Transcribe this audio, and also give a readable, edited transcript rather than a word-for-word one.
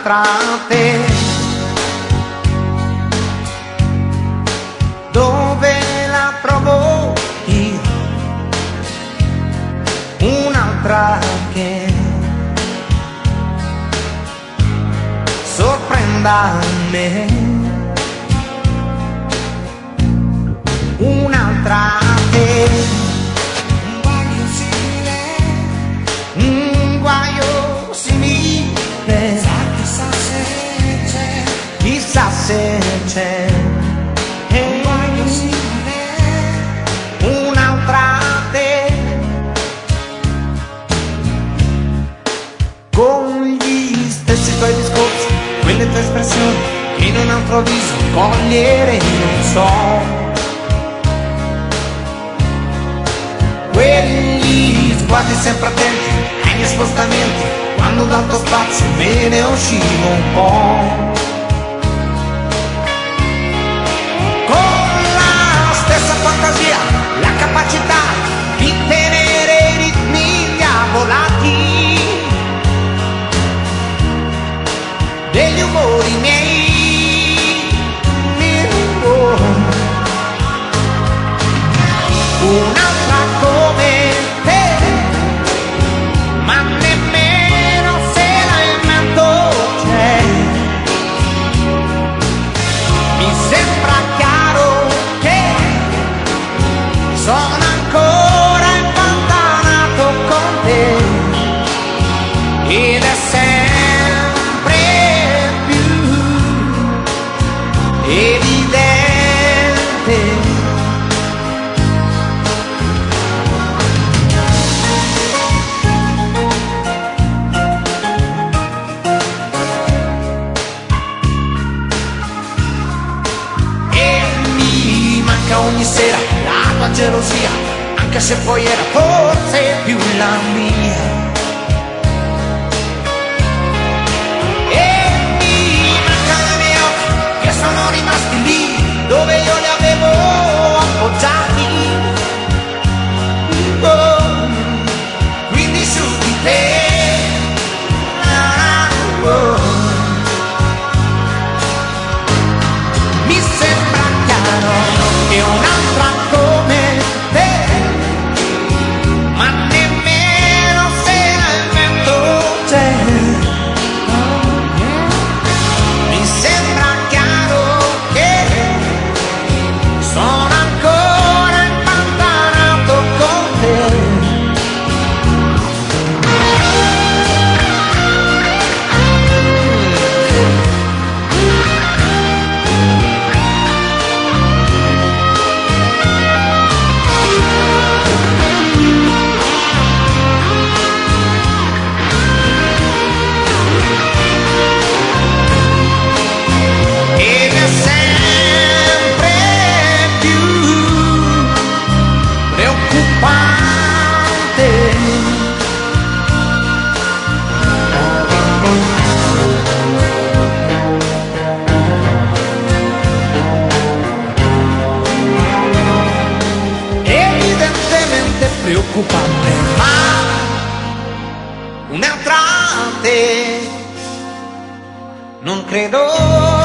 un'altra te. Dove la trovo io? Un'altra che sorprenda me. Un'altra te. Un guaio simile, chissà se c'è, chissà se c'è. Un guaio simile, un'altra te, con gli stessi tuoi discorsi, quelle tue espressioni che in un altro viso cogliere non so. Quegli sguardi sempre attenti ai miei spostamenti, quando dal tuo spazio me ne uscivo un po'. Con la stessa fantasia, la capacità di tenere i ritmi diavolati degli umori miei. Un'altra come te, ma nemmeno se la invento c'è. Mi sembra chiaro che sono ancora impantanato con te, ed è sempre più evidente. Ogni sera la tua gelosia, anche se poi era forse più la mia. E mi mancano i miei occhi che sono rimasti lì dove io li avevo appoggiati. Oh, quindi su di te. Oh. Mi sembra chiaro che un'altra come te, ma nemmeno se la invento c'è. Mi sembra chiaro che sono ancora impantanato con te. Preoccupante, ma un'altra te non credo.